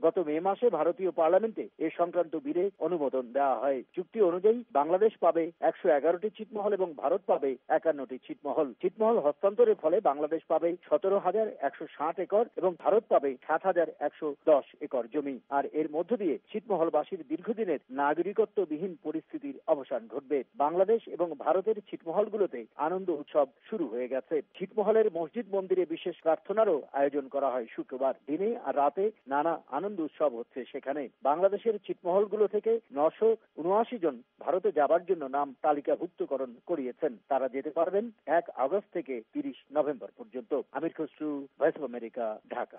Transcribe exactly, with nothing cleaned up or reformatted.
গত মে মাসে ভারতীয় পার্লামেন্টে এ সংক্রান্ত বিলে অনুমোদন দেওয়া হয়। চুক্তি অনুযায়ী বাংলাদেশ পাবে একশো এগারোটি ছিটমহল এবং ভারত পাবে একান্নটি ছিটমহল। ছিটমহল হস্তান্তরের ফলে বাংলাদেশ পাবে সতেরো হাজার একশো ষাট একর এবং ভারত পাবে সাত হাজার একশো দশ একর জমি। আর এর মধ্য দিয়ে ছিটমহলবাসীর দীর্ঘদিনের নাগরিকত্ববিহীন পরিস্থিতির অবসান ঘটবে। বাংলাদেশ এবং ভারতের ছিটমহলগুলোতে আনন্দ উৎসব শুরু হয়ে গেছে। ছিটমহলের মসজিদ মন্দিরে বিশেষ প্রার্থনারও আয়োজন করা হয় শুক্রবার। দিনে আর রাতে নানা আনন্দ উৎসব হচ্ছে সেখানে। বাংলাদেশের ছিটমহলগুলো থেকে নশো উনআশি জন ভারতে যাবার জন্য নাম তালিকাভুক্তকরণ করিয়েছেন। তারা যেতে পারবেন এক আগস্ট থেকে তিরিশ নভেম্বর পর্যন্ত। Amir Khasru, Voice of America, Dhaka.